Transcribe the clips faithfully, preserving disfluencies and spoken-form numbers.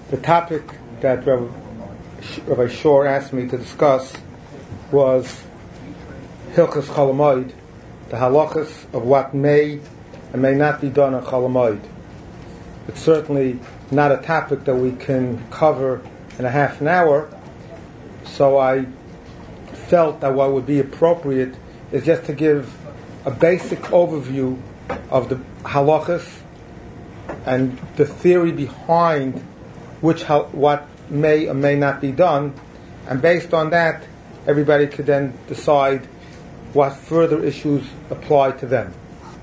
The topic that Rabbi Shor asked me to discuss was Hilchos Chol Hamoed, the halachas of what may and may not be done on Chol Hamoed. It's certainly not a topic that we can cover in a half an hour, so I felt that what would be appropriate is just to give a basic overview of the halachas and the theory behind which what may or may not be done, and based on that, everybody could then decide what further issues apply to them.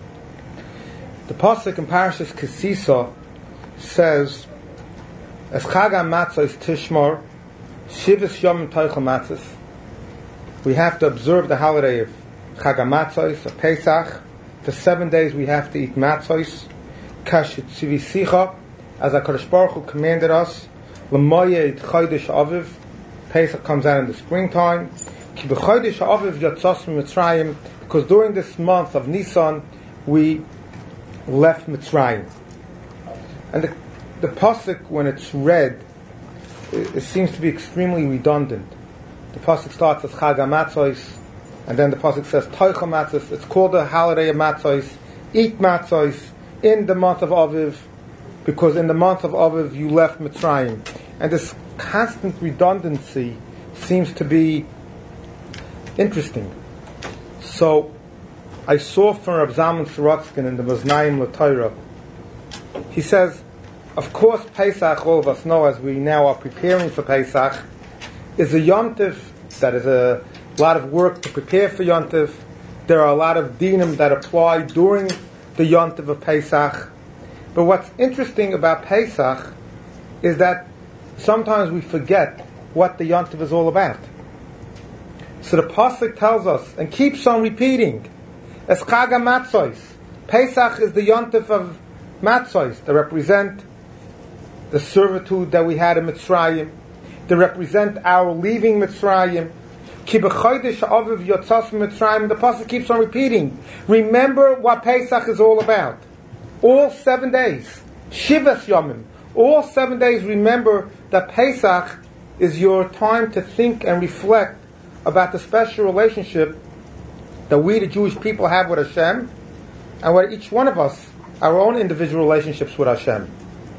The pasuk in Parashas Kisisa says, "Es Chag HaMatzos Tishmor, Shivas Yom Toichel Matzos." We have to observe the holiday of Chag HaMatzos, of Pesach. For seven days we have to eat matzos. Kash Tzivisicha, as HaKadosh Baruch Hu commanded us, L'moyed Chodesh Aviv. Pesach comes out in the springtime. Ki b'Chodesh Aviv Yatzos Mitzrayim, because during this month of Nisan we left Mitzrayim. And the, the pasuk, when it's read, it, it seems to be extremely redundant. The pasuk starts as Chag HaMatzos, and then the pasuk says Toichel Matzos. It's called the holiday of Matzos. Eat matzos in the month of Aviv, because in the month of Aviv you left Mitzrayim. And this constant redundancy seems to be interesting. So I saw from Reb Zalman Sorotzkin in the Maznayim L'Torah, he says, of course Pesach, all of us know as we now are preparing for Pesach, is a Yom Tov that is a lot of work to prepare for Yom Tov. There are a lot of dinim that apply during the Yom Tov of Pesach. But what's interesting about Pesach is that sometimes we forget what the Yom Tov is all about. So the pasuk tells us, and keeps on repeating, Es Chag HaMatzos. Pesach is the Yom Tov of Matzos that represent the servitude that we had in Mitzrayim. They represent our leaving Mitzrayim. Ki b'Chodesh Aviv Yotzos Mitzrayim. The pasuk keeps on repeating. Remember what Pesach is all about. All seven days. Shivas Yomim. All seven days, remember that Pesach is your time to think and reflect about the special relationship that we, the Jewish people, have with Hashem, and what each one of us, our own individual relationships with Hashem.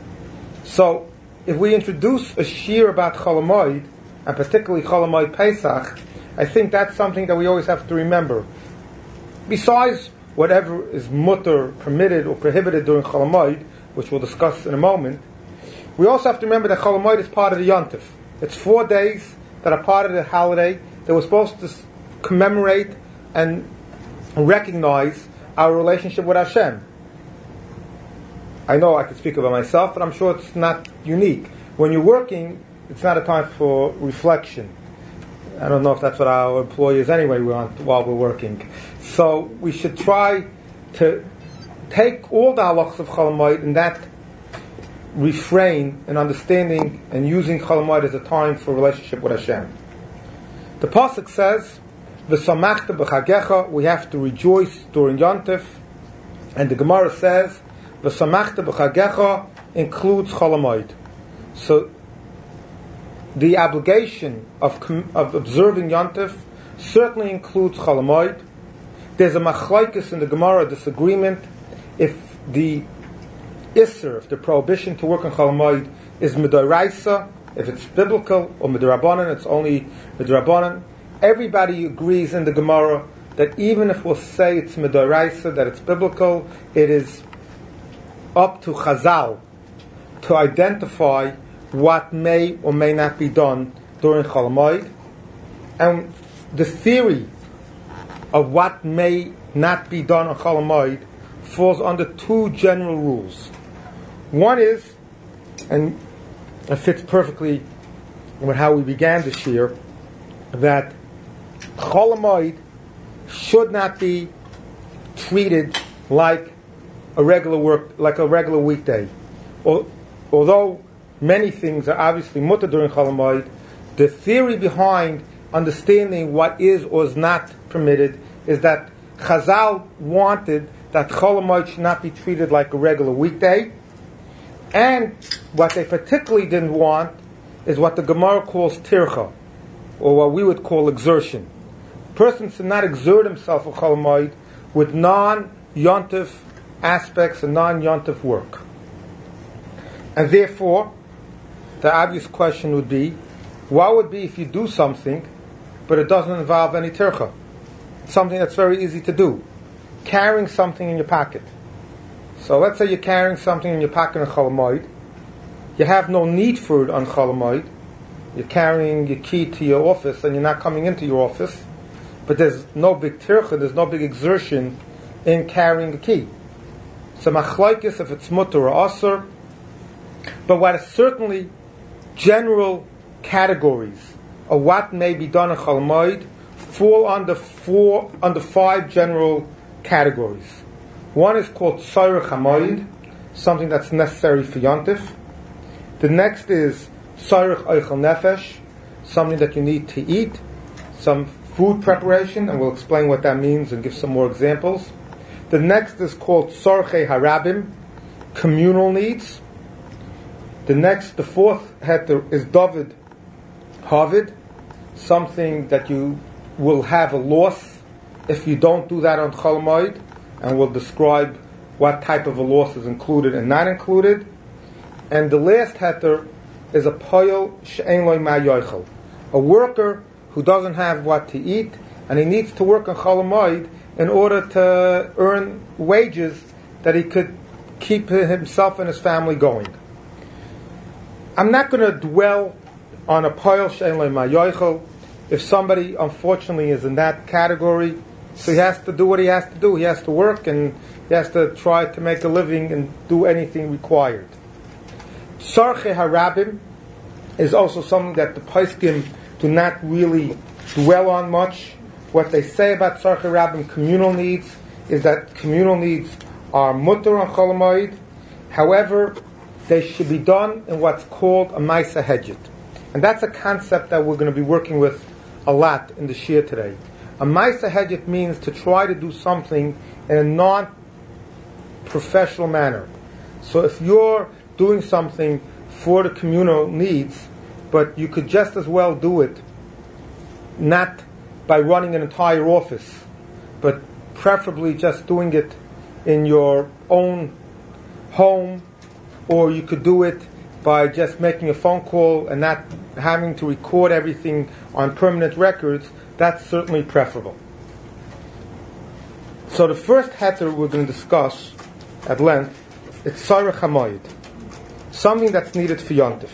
So, if we introduce a shir about Chol Hamoed, and particularly Chol Hamoed Pesach, I think that's something that we always have to remember. Besides whatever is mutter, permitted or prohibited during Chol Hamoed, which we'll discuss in a moment, we also have to remember that Chol Hamoed is part of the Yom Tov. It's four days that are part of the holiday that we're supposed to commemorate and recognize our relationship with Hashem. I know I can speak about myself, but I'm sure it's not unique. When you're working, it's not a time for reflection. I don't know if that's what our employers anyway want while we're working. So we should try to take all the halachas of Chol Hamoed and that refrain and understanding and using Chol Hamoed as a time for relationship with Hashem. The pasuk says, "V'samachta b'chagecha," we have to rejoice during Yom Tov, and the Gemara says, "V'samachta b'chagecha" includes Chol Hamoed. So the obligation of of observing Yom Tov certainly includes Chol Hamoed. There's a machlokes in the Gemara disagreement if the Isser, if the prohibition to work on Chol Hamoed is Midoraisa, if it's biblical, or Midorabanan, it's only Midorabanan. Everybody agrees in the Gemara that even if we'll say it's Midoraisa, that it's biblical, it is up to Chazal to identify what may or may not be done during Chol Hamoed. And the theory of what may not be done on Chol Hamoed falls under two general rules. One is, and it fits perfectly with how we began this year, that Chol Hamoed should not be treated like a regular work, like a regular weekday. Although many things are obviously mutter during Chol Hamoed, the theory behind understanding what is or is not permitted is that Chazal wanted that Chol Hamoed should not be treated like a regular weekday, And what they particularly didn't want is what the Gemara calls tircha, or what we would call exertion. A person should not exert himself on Chol Hamoed with non-yontif aspects and non-yontif work. And therefore, the obvious question would be, what would be if you do something, but it doesn't involve any tircha? Something that's very easy to do. Carrying something in your pocket. So let's say you're carrying something in your pocket on Chol Hamoed. You have no need for it on Chol Hamoed. You're carrying your key to your office and you're not coming into your office. But there's no big tircha, there's no big exertion in carrying the key. So machlokes if it's mutter or asur. But what is certainly general categories of what may be done in Chol Hamoed fall under four, under five general categories. One is called Tzorech HaMoed, something that's necessary for Yontif. The next is Tzorech Eichel Nefesh, something that you need to eat, some food preparation, and we'll explain what that means and give some more examples. The next is called Tzorchei Harabim, communal needs. The next, the fourth heter is David Havid, something that you will have a loss if you don't do that on Chol Hamoed, and we'll describe what type of a loss is included and not included. And the last heter is a poyel she'ein lo ma yochel, a worker who doesn't have what to eat, and he needs to work on Chol Hamoed in order to earn wages that he could keep himself and his family going. I'm not going to dwell on a poyel she'ein lo ma yochel. If somebody, unfortunately, is in that category, so he has to do what he has to do. He has to work and he has to try to make a living and do anything required. Tzorchei Harabim is also something that the Poskim do not really dwell on much. What they say about Tzorchei Harabim, communal needs, is that communal needs are mutter on Chol Hamoed. However, they should be done in what's called a Maisa Hedjit. And that's a concept that we're going to be working with a lot in the Shir today. A Maisa Hedjit means to try to do something in a non-professional manner. So if you're doing something for the communal needs, but you could just as well do it not by running an entire office, but preferably just doing it in your own home, or you could do it by just making a phone call and not having to record everything on permanent records, that's certainly preferable. So the first heter we're going to discuss at length is Tzorech HaMoed, something that's needed for Yontif.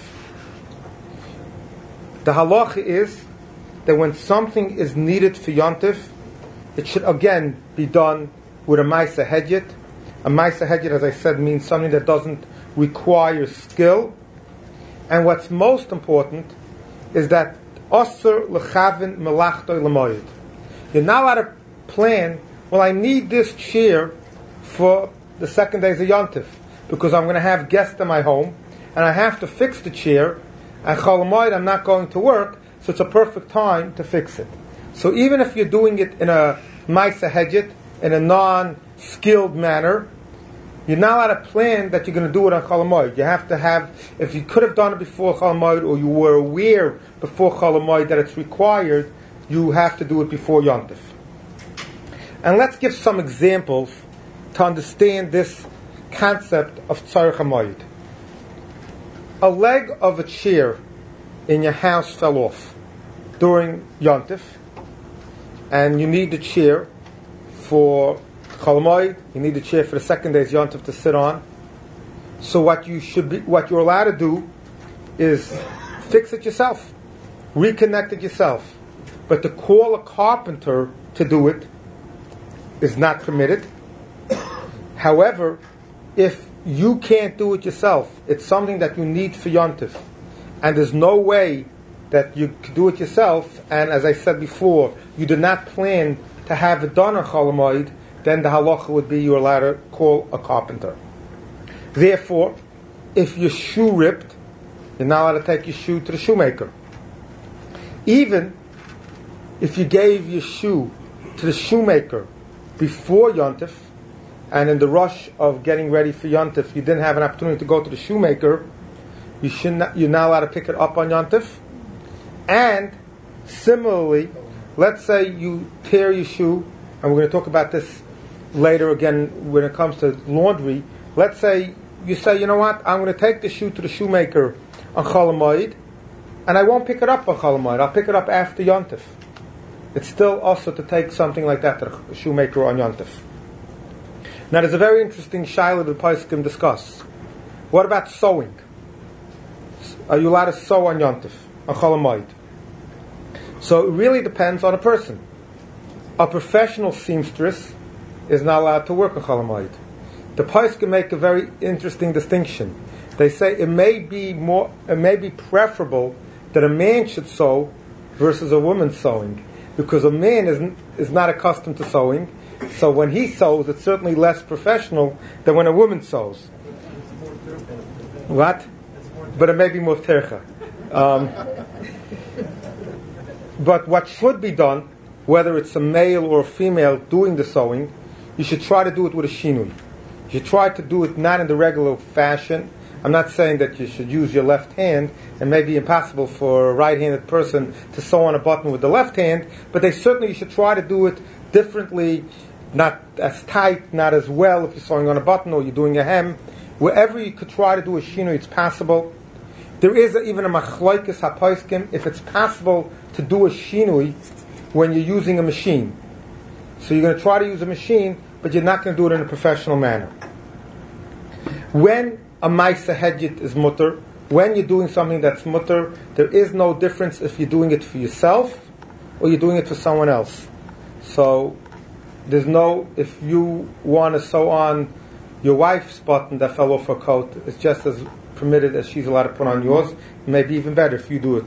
The halacha is that when something is needed for Yontif, it should again be done with a Maisa Hedjit. A Maisa Hedjit, as I said, means something that doesn't require skill. And what's most important is that Osir lechavin melachtoi lemoyed. You're not allowed to plan, well, I need this chair for the second days of Yontif because I'm going to have guests in my home and I have to fix the chair, and Chol Hamoed I'm not going to work, so it's a perfect time to fix it. So even if you're doing it in a Maisa Hedjit, in a non-skilled manner, you're not allowed to plan that you're going to do it on Chol Hamoed. You have to have, if you could have done it before Chol Hamoed, or you were aware before Chol Hamoed that it's required, you have to do it before Yontif. And let's give some examples to understand this concept of Tzorech HaMoed. A leg of a chair in your house fell off during Yontif, and you need the chair for Chol Hamoed, you need the chair for the second day's Yontif to sit on. So what you should be, what you're allowed to do is fix it yourself, reconnect it yourself. But to call a carpenter to do it is not permitted. However, if you can't do it yourself, it's something that you need for Yontif, and there's no way that you can do it yourself, and as I said before, you did not plan to have it done on Chol Hamoed, then the halacha would be you're allowed to call a carpenter. Therefore, if your shoe ripped, you're not allowed to take your shoe to the shoemaker. Even if you gave your shoe to the shoemaker before Yontif, and in the rush of getting ready for Yontif, you didn't have an opportunity to go to the shoemaker, you should not, you're not allowed to pick it up on Yontif. And similarly, let's say you tear your shoe, and we're going to talk about this later again when it comes to laundry. Let's say you say, you know what, I'm going to take the shoe to the shoemaker on Chol Hamoed, and I won't pick it up on Chol Hamoed. I'll pick it up after Yontif. It's still also to take something like that to the shoemaker on Yontif. Now there's a very interesting shaila that the Poskim discuss. What about sewing? Are you allowed to sew on Yontif, on Chol Hamoed? So it really depends on a person. A professional seamstress is not allowed to work on Chol Hamoed. The Poskim make a very interesting distinction. They say it may be more, it may be preferable that a man should sew versus a woman sewing, because a man is is not accustomed to sewing. So when he sews, it's certainly less professional than when a woman sews. What? But it may be more tercha. Um, but what should be done, whether it's a male or a female doing the sewing, you should try to do it with a shinui. You should try to do it not in the regular fashion. I'm not saying that you should use your left hand. It may be impossible for a right-handed person to sew on a button with the left hand, but they certainly you should try to do it differently, not as tight, not as well if you're sewing on a button or you're doing a hem. Wherever you could try to do a shinui, it's possible. There is a, even a machlokes haposkim if it's possible to do a shinui when you're using a machine. So you're going to try to use a machine, but you're not going to do it in a professional manner. When a ma'aseh hedjit is mutter, when you're doing something that's mutter, there is no difference if you're doing it for yourself or you're doing it for someone else. So there's no, if you want to sew on your wife's button that fell off her coat, it's just as permitted as she's allowed to put on yours. It may be even better if you do it.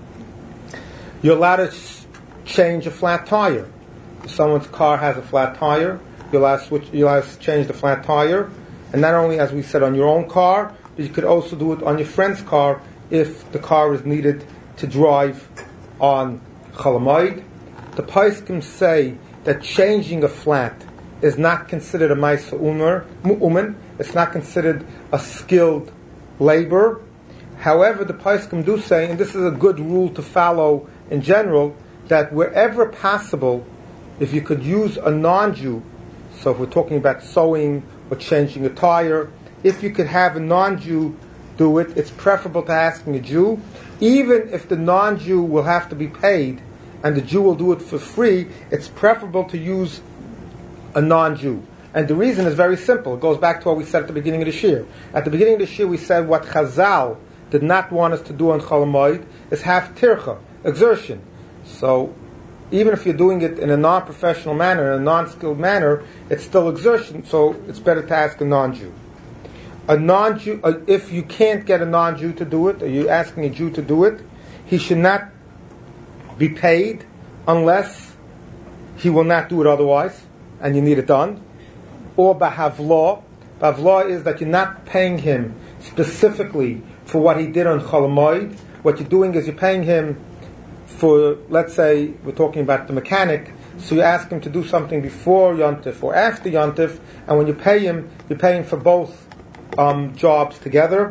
You're allowed to change a flat tire. If someone's car has a flat tire, you're allowed to switch, you're allowed to change the flat tire. And not only, as we said, on your own car, but you could also do it on your friend's car if the car is needed to drive on Chol Hamoed. The Poskim say that changing a flat is not considered a ma'aseh uman. It's not considered a skilled labor. However, the Poskim do say, and this is a good rule to follow in general, that wherever possible, if you could use a non-Jew, so if we're talking about sewing or changing a tire, if you could have a non-Jew do it, it's preferable to asking a Jew. Even if the non-Jew will have to be paid and the Jew will do it for free, it's preferable to use a non-Jew. And the reason is very simple. It goes back to what we said at the beginning of the shir. At the beginning of the shir we said what Chazal did not want us to do on Chol Hamoed is have tircha, exertion. So even if you're doing it in a non-professional manner, in a non-skilled manner, it's still exertion, so it's better to ask a non-Jew. A non-Jew, uh, if you can't get a non-Jew to do it, or you're asking a Jew to do it, he should not be paid unless he will not do it otherwise, and you need it done. Or bahavlah. Bahavlah is that you're not paying him specifically for what he did on Chol Hamoed. What you're doing is you're paying him for, let's say, we're talking about the mechanic, so you ask him to do something before Yontif or after Yontif, and when you pay him, you're paying for both um, jobs together.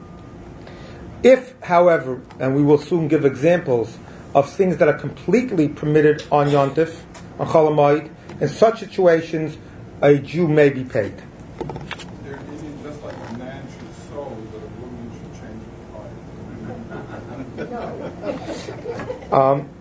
If, however, and we will soon give examples of things that are completely permitted on Yontif, on Chol Hamoed, in such situations, a Jew may be paid. They're meaning just like a man should sew, that a woman should change the tire. Um,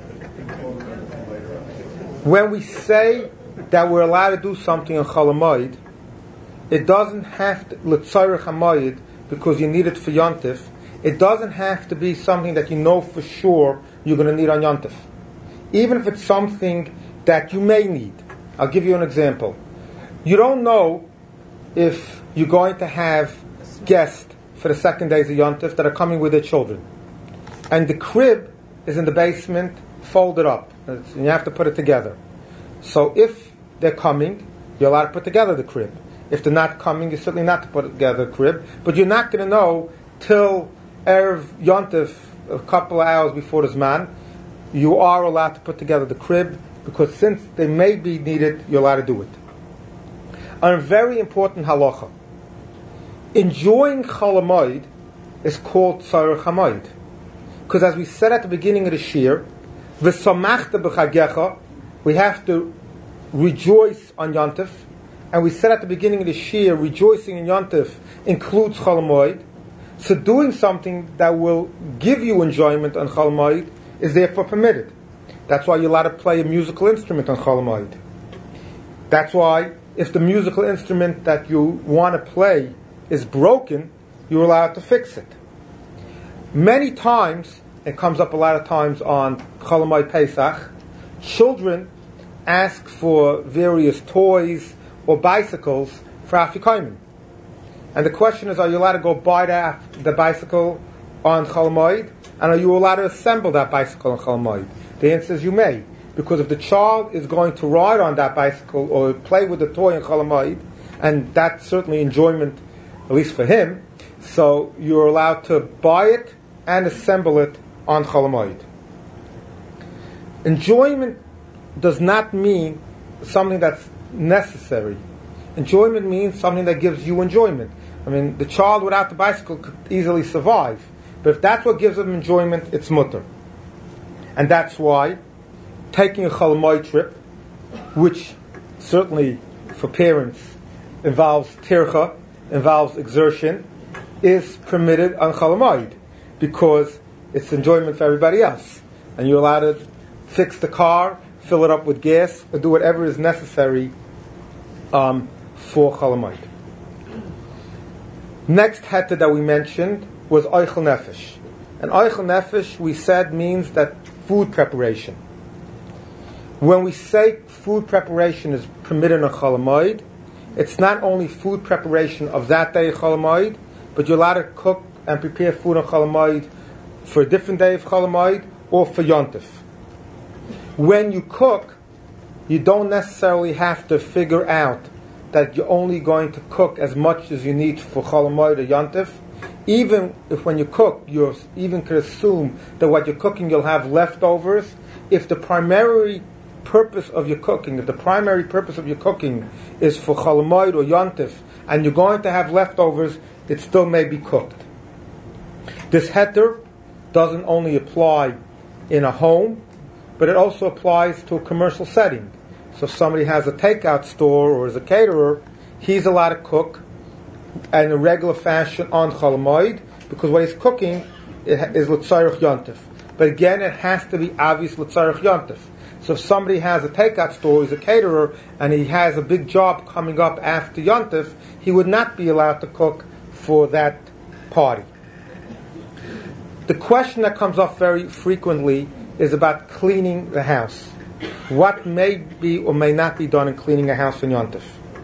when we say that we're allowed to do something on Chol Hamoed, it doesn't have to l'tzarech hamoed because you need it for Yontif. It doesn't have to be something that you know for sure you're going to need on Yontif. Even if it's something that you may need. I'll give you an example. You don't know if you're going to have guests for the second days of Yontif that are coming with their children. And the crib is in the basement, folded up. And you have to put it together. So if they're coming, you're allowed to put together the crib. If they're not coming, you're certainly not to put together the crib. But you're not going to know till Erev Yontif, a couple of hours before the Zman, you are allowed to put together the crib, because since they may be needed, you're allowed to do it. a very important halacha. Enjoying Chol Hamoed is called Tzarech Hamoed. Because as we said at the beginning of the Shir, V'samachta b'chagecha, we have to rejoice on Yontif. And we said at the beginning of the Shir, rejoicing in Yontif includes Chol Hamoed. So doing something that will give you enjoyment on Chol Hamoed is therefore permitted. That's why you're allowed to play a musical instrument on Chol Hamoed. That's why if the musical instrument that you want to play is broken, you're allowed to fix it. Many times, it comes up a lot of times on Chol Hamoed Pesach, children ask for various toys or bicycles for Afikoimim. And the question is, are you allowed to go buy the, the bicycle on Chol Hamoed? And are you allowed to assemble that bicycle on Chol Hamoed? The answer is you may. Because if the child is going to ride on that bicycle or play with the toy on Chol Hamoed, and that's certainly enjoyment, at least for him, so you're allowed to buy it and assemble it on Chol Hamoed. Enjoyment does not mean something that's necessary. Enjoyment means something that gives you enjoyment. I mean, the child without the bicycle could easily survive. But if that's what gives them enjoyment, it's mutter. And that's why taking a Chol Hamoed trip, which certainly for parents involves tircha, involves exertion, is permitted on Chol Hamoed because it's enjoyment for everybody else. And you're allowed to fix the car, fill it up with gas, or do whatever is necessary um, for Chol Hamoed. Next heter that we mentioned was Oichel Nefesh. And Oichel Nefesh, we said, means that food preparation. When we say food preparation is permitted on Chol Hamoed, it's not only food preparation of that day of Chol Hamoed, but you're allowed to cook and prepare food on Chol Hamoed for a different day of Chol Hamoed or for Yontif. When you cook, you don't necessarily have to figure out that you're only going to cook as much as you need for Chol Hamoed or Yontif. Even if when you cook, you even could assume that what you're cooking you'll have leftovers. If the primary purpose of your cooking, if the primary purpose of your cooking is for Chol Hamoed or Yontif, and you're going to have leftovers, it still may be cooked. This heter doesn't only apply in a home, but it also applies to a commercial setting. So if somebody has a takeout store or is a caterer, he's allowed to cook in a regular fashion on Chol Hamoed, because what he's cooking is l'tzarech Yontif. But again, it has to be obvious l'tzarech Yontif. So if somebody has a takeout store, he's a caterer, and he has a big job coming up after Yontif, he would not be allowed to cook for that party. The question that comes up very frequently is about cleaning the house. What may be or may not be done in cleaning a house in Yontif?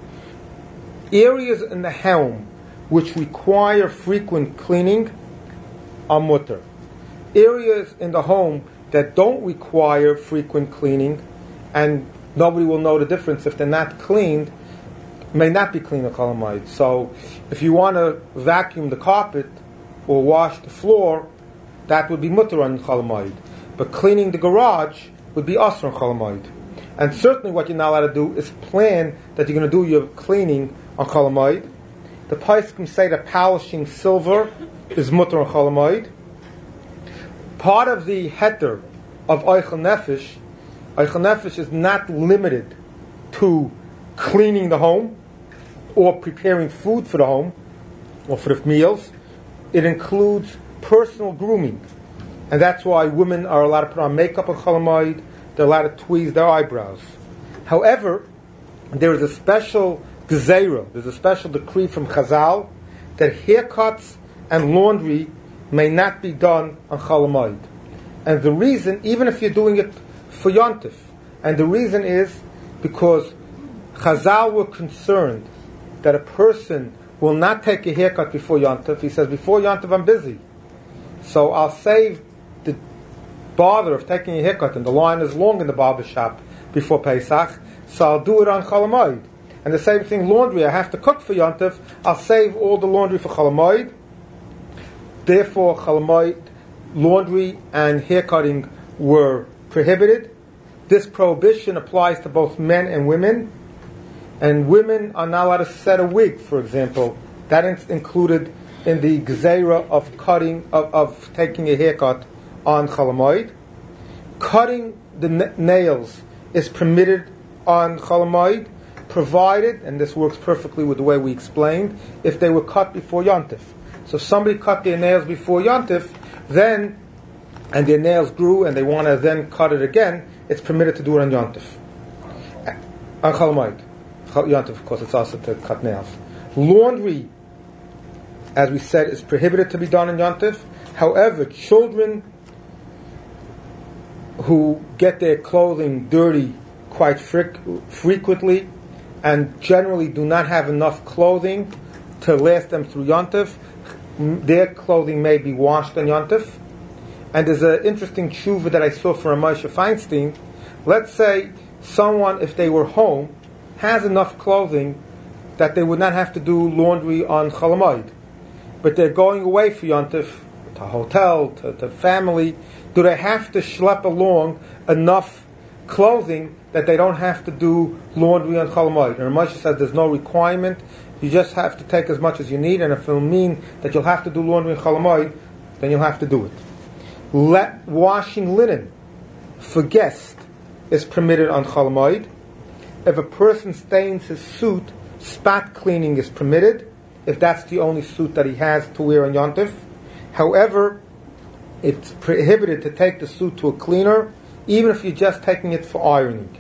Areas in the home which require frequent cleaning are mutter. Areas in the home that don't require frequent cleaning, and nobody will know the difference if they're not cleaned, may not be cleaned on Chol Hamoed. So if you want to vacuum the carpet or wash the floor, that would be mutter on Chol Hamoed. But cleaning the garage would be asur on Chol Hamoed. And certainly what you're not allowed to do is plan that you're going to do your cleaning on Chol Hamoed. The Poskim say that polishing silver is mutter on Chol Hamoed. Part of the heter of Oichel Nefesh, Oichel Nefesh is not limited to cleaning the home or preparing food for the home or for the meals. It includes personal grooming. And that's why women are allowed to put on makeup on Chol Hamoed, they're allowed to tweeze their eyebrows. However, there is a special gezeira, there's a special decree from Chazal that haircuts and laundry may not be done on Chol Hamoed. And the reason, even if you're doing it for Yontif, and the reason is because Chazal were concerned that a person will not take a haircut before Yontif. He says, before Yontif I'm busy, so I'll save the bother of taking a haircut, and the line is long in the barber shop before Pesach, so I'll do it on Chol Hamoed. And the same thing, laundry, I have to cook for Yontif, I'll save all the laundry for Chol Hamoed. Therefore, Chol Hamoed, laundry and haircutting were prohibited. This prohibition applies to both men and women. And women are not allowed to set a wig, for example. That is included in the gzeira of cutting, of, of taking a haircut on Chol Hamoed. Cutting the n- nails is permitted on Chol Hamoed, provided, and this works perfectly with the way we explained, if they were cut before Yontif. So if somebody cut their nails before Yontif, then, and their nails grew and they want to then cut it again, it's permitted to do it on Yontif. On Chol Hamoed. Yontif, of course, it's also to cut nails. Laundry, as we said, is prohibited to be done on Yontif. However, children who get their clothing dirty quite fric- frequently and generally do not have enough clothing to last them through Yontif, their clothing may be washed on Yontif. And there's an interesting tshuva that I saw from Moshe Feinstein. Let's say someone, if they were home, has enough clothing that they would not have to do laundry on Chol Hamoed, but they're going away for Yontif, to a hotel, to, to family. Do they have to schlep along enough clothing that they don't have to do laundry on Chol Hamoed? And Moshe says there's no requirement. You just have to take as much as you need, and if it'll mean that you'll have to do laundry on Chol Hamoed, then you'll have to do it. Let, washing linen for guests is permitted on Chol Hamoed. If a person stains his suit, spot cleaning is permitted, if that's the only suit that he has to wear on Yontif. However, it's prohibited to take the suit to a cleaner, even if you're just taking it for ironing.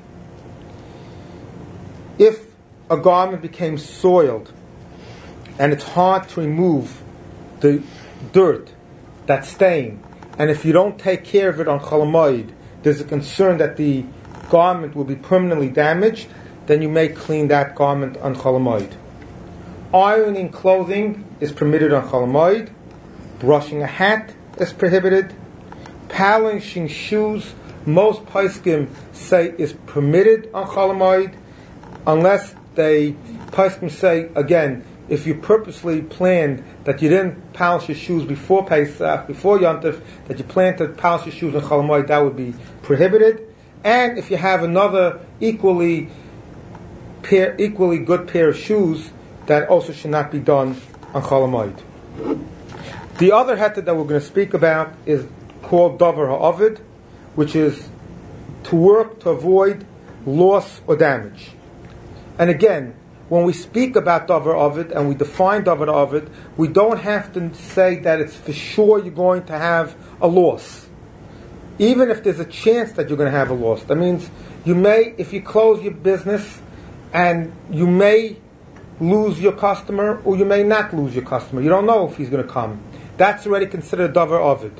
If a garment became soiled and it's hard to remove the dirt, that stain, and if you don't take care of it on Chol Hamoed, there's a concern that the garment will be permanently damaged, then you may clean that garment on Chol Hamoed. Ironing clothing is permitted on Chol Hamoed. Brushing a hat is prohibited. Polishing shoes, most poskim say is permitted on Chol Hamoed, unless they, poskim say, again, if you purposely planned that you didn't polish your shoes before Pesach, before Yontif, that you planned to polish your shoes on Chol Hamoed, that would be prohibited. And if you have another equally pair, equally good pair of shoes, that also should not be done on Chol Hamoed. The other heter that we're going to speak about is called Davar HaOvid, which is to work to avoid loss or damage. And again, when we speak about Davar HaOvid and we define Davar HaOvid, we don't have to say that it's for sure you're going to have a loss. Even if there's a chance that you're going to have a loss. That means you may, if you close your business, and you may lose your customer, or you may not lose your customer. You don't know if he's going to come. That's already considered a Davar HaOvid.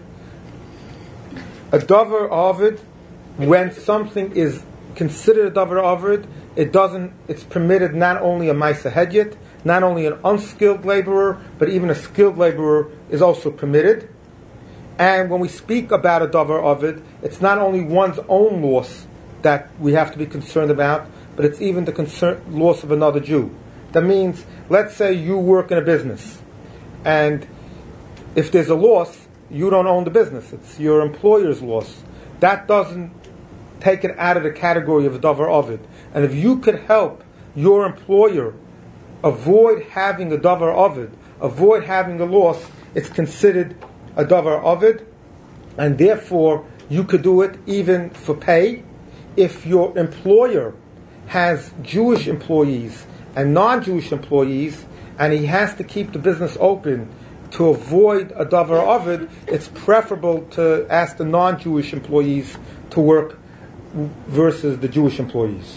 A Davar HaOvid, when something is considered a Davar HaOvid, it doesn't. It's permitted not only a Maisa Hedyot, not only an unskilled laborer, but even a skilled laborer is also permitted. And when we speak about a Davar HaOvid, it's not only one's own loss that we have to be concerned about, but it's even the concern, loss of another Jew. That means, let's say you work in a business, and if there's a loss, you don't own the business. It's your employer's loss. That doesn't take it out of the category of a Davar HaOvid. And if you could help your employer avoid having a Davar HaOvid, avoid having a loss, it's considered a Davar HaOvid, and therefore you could do it even for pay. If your employer has Jewish employees and non-Jewish employees, and he has to keep the business open to avoid a Davar HaOvid, it's preferable to ask the non-Jewish employees to work versus the Jewish employees.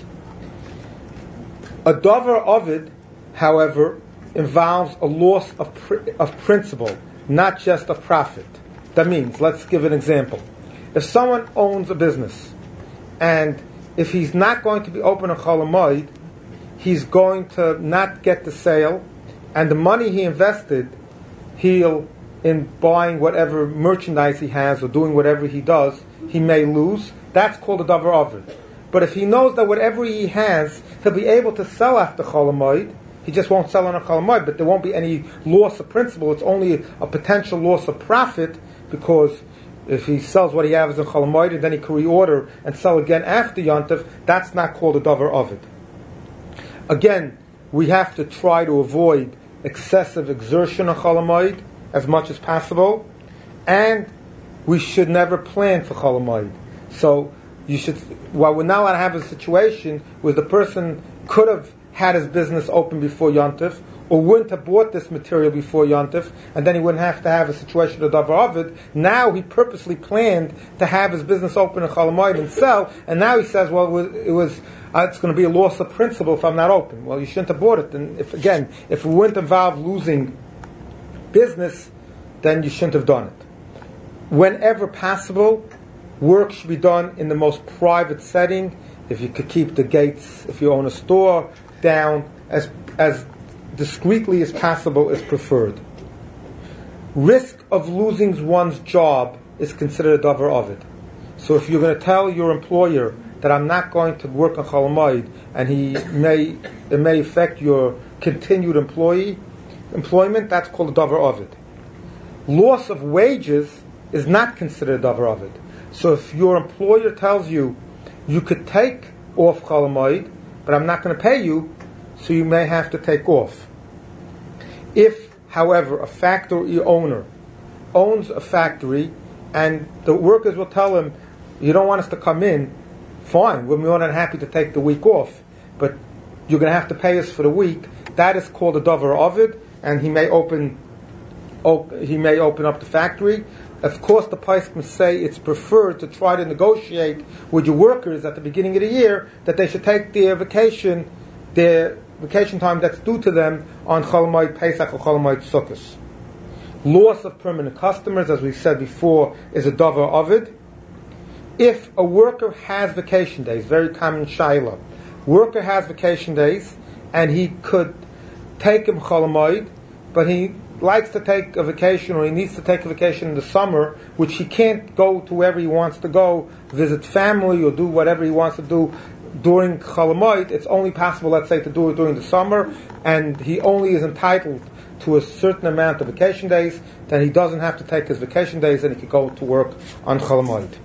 A Davar HaOvid, however, involves a loss of pr- of principle, not just of profit. That means, let's give an example. If someone owns a business, and if he's not going to be open on Chol Hamoed, he's going to not get the sale, and the money he invested, he'll, in buying whatever merchandise he has or doing whatever he does, he may lose. That's called a Davar HaOvid. But if he knows that whatever he has, he'll be able to sell after Chol Hamoed, he just won't sell on a Chol Hamoed, but there won't be any loss of principle. It's only a potential loss of profit, because if he sells what he has in Chol Hamoed, and then he can reorder and sell again after Yontif, that's not called a Davar HaOvid. Again, we have to try to avoid excessive exertion on Chol Hamoed as much as possible, and we should never plan for Chol Hamoed. So you should, while we're not allowed to have a situation where the person could have had his business open before Yontif, or wouldn't have bought this material before Yontif, and then he wouldn't have to have a situation of Davar Ovid. Now he purposely planned to have his business open in Chol Hamoed and sell, and now he says, well, it was, it was uh, it's going to be a loss of principle if I'm not open. Well, you shouldn't have bought it. And if again, if it wouldn't involve losing business, then you shouldn't have done it. Whenever possible, work should be done in the most private setting. If you could keep the gates, if you own a store, down as as discreetly as possible is preferred. Risk of losing one's job is considered a davar ovid. So if you're going to tell your employer that I'm not going to work on Chol Hamoed, and he may it may affect your continued employee employment, that's called a davar ovid. Loss of wages is not considered a davar ovid. So if your employer tells you you could take off Chol Hamoed, but I'm not going to pay you, so you may have to take off. If, however, a factory owner owns a factory and the workers will tell him, you don't want us to come in, fine, we're more than happy to take the week off, but you're going to have to pay us for the week, that is called a davar ovid, and he may open op- he may open up the factory. Of course, the Poskim say it's preferred to try to negotiate with your workers at the beginning of the year that they should take their vacation, their vacation time that's due to them on Chol Hamoed Pesach or Chol Hamoed Sukkos. Loss of permanent customers, as we said before, is a davar ovid. If a worker has vacation days, very common shaila, worker has vacation days and he could take him Chol Hamoed, but he likes to take a vacation, or he needs to take a vacation in the summer, which he can't go to wherever he wants to go, visit family or do whatever he wants to do during Chol Hamoed. It's only possible, let's say, to do it during the summer, and he only is entitled to a certain amount of vacation days, then he doesn't have to take his vacation days and he can go to work on Chol Hamoed.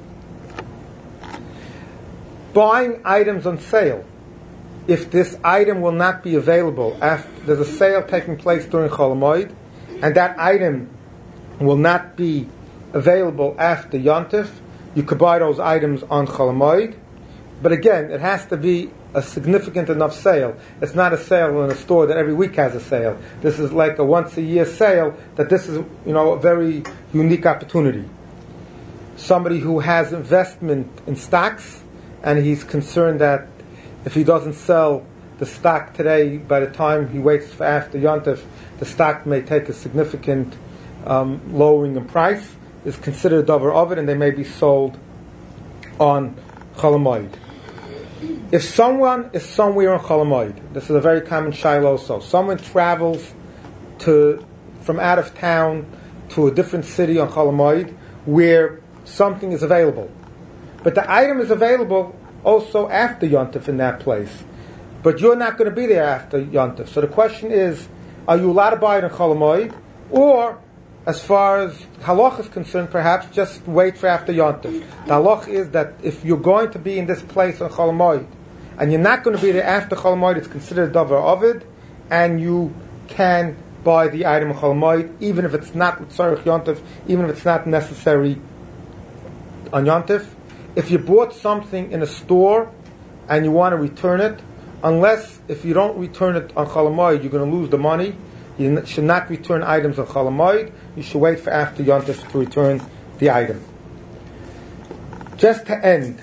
Buying items on sale. If this item will not be available after there's a sale taking place during Chol Hamoed, and that item will not be available after Yontif, you could buy those items on Chol Hamoed. But again, it has to be a significant enough sale. It's not a sale in a store that every week has a sale. This is like a once a year sale, that this is, you know, a very unique opportunity. Somebody who has investment in stocks, and he's concerned that if he doesn't sell the stock today, by the time he waits for after Yontif, the stock may take a significant um, lowering in price, is considered a davar ovid, and they may be sold on Chol Hamoed. If someone is somewhere on Chol Hamoed, this is a very common shaila also. Someone travels to from out of town to a different city on Chol Hamoed where something is available, but the item is available also after Yontif in that place, but you're not going to be there after Yontif. So the question is, are you allowed to buy it on Chol Hamoed, or, as far as halach is concerned, perhaps just wait for after Yontif? The halach is that if you're going to be in this place on Chol Hamoed, and you're not going to be there after Chol Hamoed, it's considered davar ovid, and you can buy the item on Chol Hamoed, even if it's not tzarich Yontif, even if it's not necessary on Yontif. If you bought something in a store and you want to return it, unless if you don't return it on Chol Hamoed, you're going to lose the money. You should not return items on Chol Hamoed. You should wait for after Yontif to return the item. Just to end,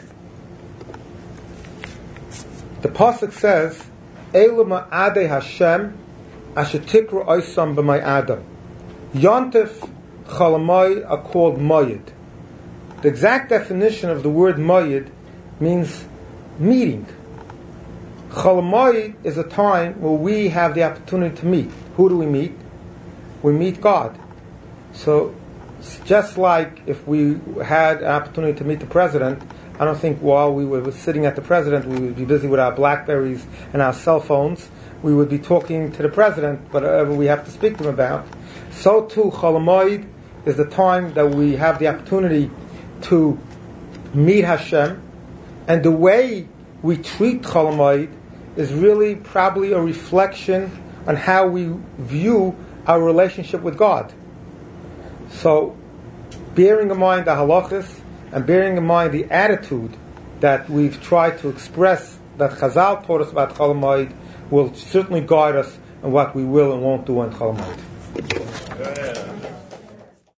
the pasuk says, "Elu ma'adei Hashem asher tikru oisam b'may Adam." Yontif, Chol Hamoed are called moyed. The exact definition of the word moyed means meeting. Chol Hamoed is a time where we have the opportunity to meet. Who do we meet? We meet God. So, it's just like if we had an opportunity to meet the president, I don't think while we were sitting at the president, we would be busy with our Blackberries and our cell phones. We would be talking to the president, whatever we have to speak to him about. So too, Chol Hamoed is the time that we have the opportunity to meet Hashem, and the way we treat Chol Hamoed is really probably a reflection on how we view our relationship with God. So, bearing in mind the halachas and bearing in mind the attitude that we've tried to express that Chazal taught us about Chol Hamoed will certainly guide us in what we will and won't do on Chol Hamoed.